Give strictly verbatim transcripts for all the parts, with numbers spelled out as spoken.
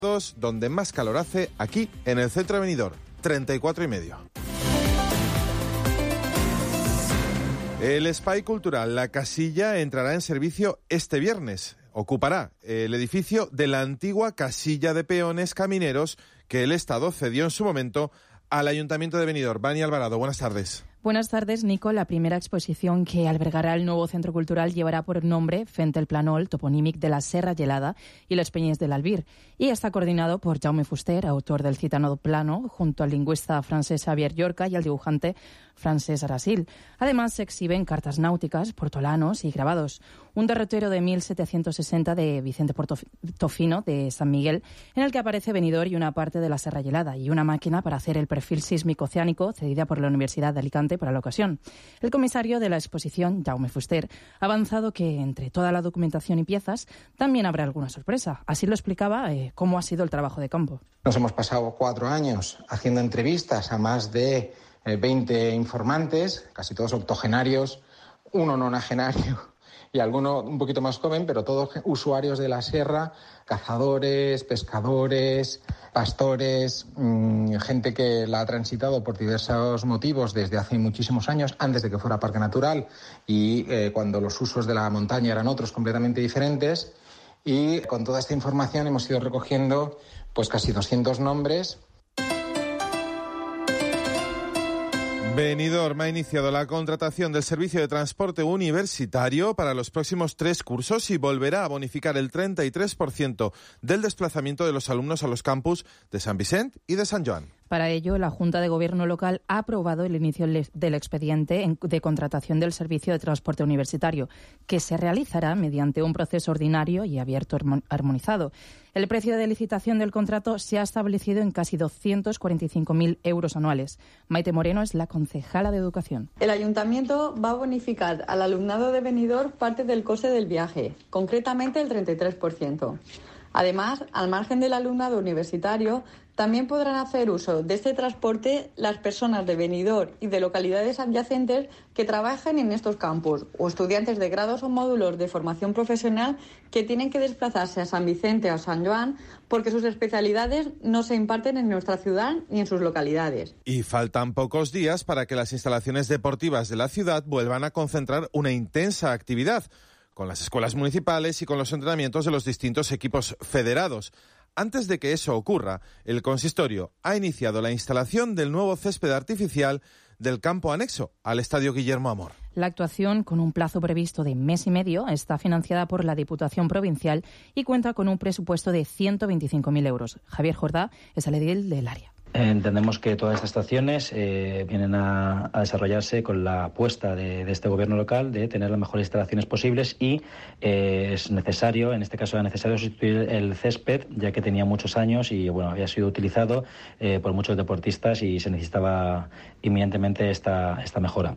donde más calor hace, aquí en el centro de Benidorm, treinta y cuatro y medio. El Espai Cultural La Casilla entrará en servicio este viernes. Ocupará el edificio de la antigua casilla de peones camineros que el Estado cedió en su momento al Ayuntamiento de Benidorm. Vani Alvarado, buenas tardes. Buenas tardes, Nico. La primera exposición que albergará el nuevo centro cultural llevará por nombre Fent el Planol, toponímic de la Serra Gelada y les Peñes del Albir, y está coordinado por Jaume Fuster, autor del citado plano, junto al lingüista francés Xavier Llorca y al dibujante Francesc Arasil. Además, se exhiben cartas náuticas, portolanos y grabados. Un derrotero de mil setecientos sesenta de Vicente Portofino, de San Miguel, en el que aparece Benidorm y una parte de la Serra Gelada, y una máquina para hacer el perfil sísmico oceánico cedida por la Universidad de Alicante para la ocasión. El comisario de la exposición, Jaume Fuster, ha avanzado que entre toda la documentación y piezas también habrá alguna sorpresa. Así lo explicaba eh, cómo ha sido el trabajo de campo. Nos hemos pasado cuatro años haciendo entrevistas a más de eh, veinte informantes, casi todos octogenarios, uno nonagenario y alguno un poquito más joven, pero todos usuarios de la sierra, cazadores, pescadores, pastores, mmm, gente que la ha transitado por diversos motivos desde hace muchísimos años, antes de que fuera parque natural y eh, cuando los usos de la montaña eran otros completamente diferentes. Y con toda esta información hemos ido recogiendo pues casi doscientos nombres. Benidorm ha iniciado la contratación del servicio de transporte universitario para los próximos tres cursos y volverá a bonificar el treinta y tres por ciento del desplazamiento de los alumnos a los campus de San Vicent y de Sant Joan. Para ello, la Junta de Gobierno local ha aprobado el inicio del expediente de contratación del servicio de transporte universitario, que se realizará mediante un proceso ordinario y abierto armonizado. El precio de licitación del contrato se ha establecido en casi doscientos cuarenta y cinco mil euros anuales. Maite Moreno es la concejala de Educación. El Ayuntamiento va a bonificar al alumnado de Benidorm parte del coste del viaje, concretamente el treinta y tres por ciento. Además, al margen del alumnado universitario, también podrán hacer uso de este transporte las personas de Benidorm y de localidades adyacentes que trabajen en estos campus o estudiantes de grados o módulos de formación profesional que tienen que desplazarse a San Vicente o San Joan porque sus especialidades no se imparten en nuestra ciudad ni en sus localidades. Y faltan pocos días para que las instalaciones deportivas de la ciudad vuelvan a concentrar una intensa actividad con las escuelas municipales y con los entrenamientos de los distintos equipos federados. Antes de que eso ocurra, el consistorio ha iniciado la instalación del nuevo césped artificial del campo anexo al Estadio Guillermo Amor. La actuación, con un plazo previsto de mes y medio, está financiada por la Diputación Provincial y cuenta con un presupuesto de ciento veinticinco mil euros. Javier Jordá es el edil del área. Entendemos que todas estas actuaciones eh, vienen a, a desarrollarse con la apuesta de, de este gobierno local de tener las mejores instalaciones posibles y eh, es necesario, en este caso era necesario sustituir el césped, ya que tenía muchos años y bueno había sido utilizado eh, por muchos deportistas y se necesitaba inminentemente esta, esta mejora.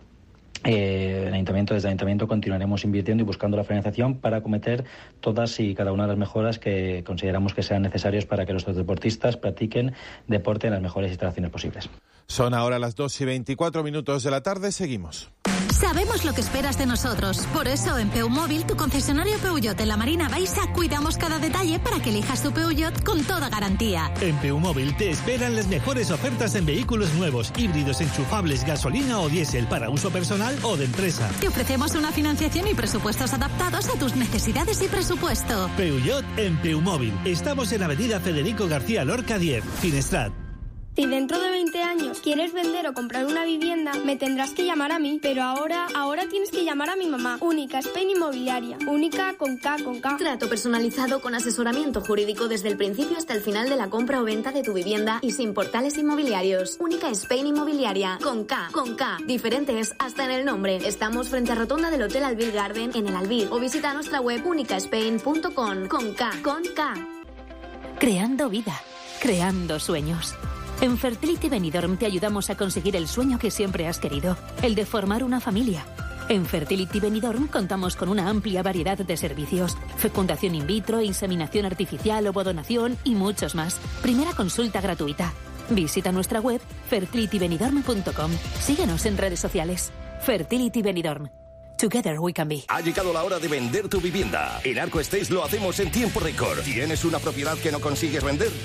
Eh, el ayuntamiento, desde el ayuntamiento continuaremos invirtiendo y buscando la financiación para acometer todas y cada una de las mejoras que consideramos que sean necesarias para que nuestros deportistas practiquen deporte en las mejores instalaciones posibles. Son ahora las dos y veinticuatro minutos de la tarde, seguimos. Sabemos lo que esperas de nosotros. Por eso, en Peumóvil, tu concesionario Peugeot en la Marina Baixa, cuidamos cada detalle para que elijas tu Peugeot con toda garantía. En Peumóvil te esperan las mejores ofertas en vehículos nuevos, híbridos, enchufables, gasolina o diésel para uso personal o de empresa. Te ofrecemos una financiación y presupuestos adaptados a tus necesidades y presupuesto. Peugeot en Peumóvil. Estamos en Avenida Federico García Lorca diez, Finestrat. Si dentro de veinte años quieres vender o comprar una vivienda, me tendrás que llamar a mí. Pero ahora, ahora tienes que llamar a mi mamá. Única Spain Inmobiliaria. Única con K, con K. Trato personalizado con asesoramiento jurídico desde el principio hasta el final de la compra o venta de tu vivienda y sin portales inmobiliarios. Única Spain Inmobiliaria. Con K, con K. Diferentes hasta en el nombre. Estamos frente a rotonda del Hotel Albir Garden en el Albir. O visita nuestra web única spain punto com. Con K, con K. Creando vida. Creando sueños. En Fertility Benidorm te ayudamos a conseguir el sueño que siempre has querido, el de formar una familia. En Fertility Benidorm contamos con una amplia variedad de servicios, fecundación in vitro, inseminación artificial, ovodonación y muchos más. Primera consulta gratuita. Visita nuestra web fertility benidorm punto com. Síguenos en redes sociales. Fertility Benidorm. Together we can be. Ha llegado la hora de vender tu vivienda. En Arco Estates lo hacemos en tiempo récord. ¿Tienes una propiedad que no consigues vender?